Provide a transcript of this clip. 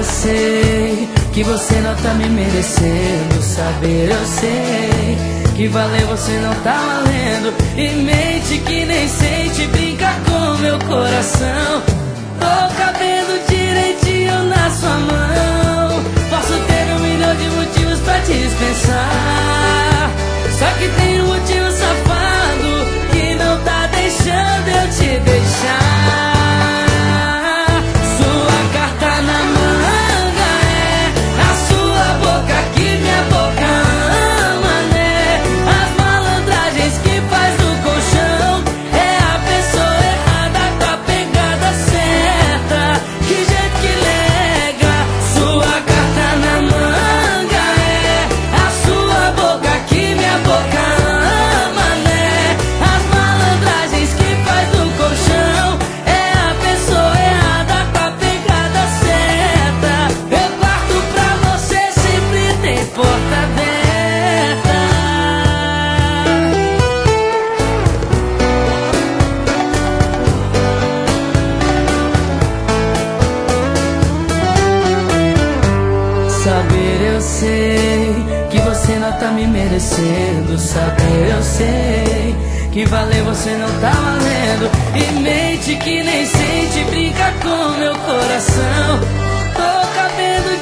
eu sei que você não tá me merecendo. Saber eu sei que valer você não tá valendo. E mente que nem sente, brinca com meu coração. Tô cabendo direitinho na sua mão. Posso ter 1 milhão de motivos pra te dispensar, só que tem um motivo safado que não tá deixando eu te deixar. Sua carta na manga é a sua boca que minha boca ama, né? As malandragens que faz no colchão é a pessoa errada com a pegada certa. Que jeito que lega. Sua carta na manga é a sua boca que minha boca ama, né? As malandragens que faz no colchão é a pessoa errada com a pegada certa. Meu quarto pra você sempre tem porta aberta. Saber eu sei que você não tá me merecendo. Saber eu sei que valer você não tá valendo. E mente que nem sente, brinca com meu coração. Tô cabendo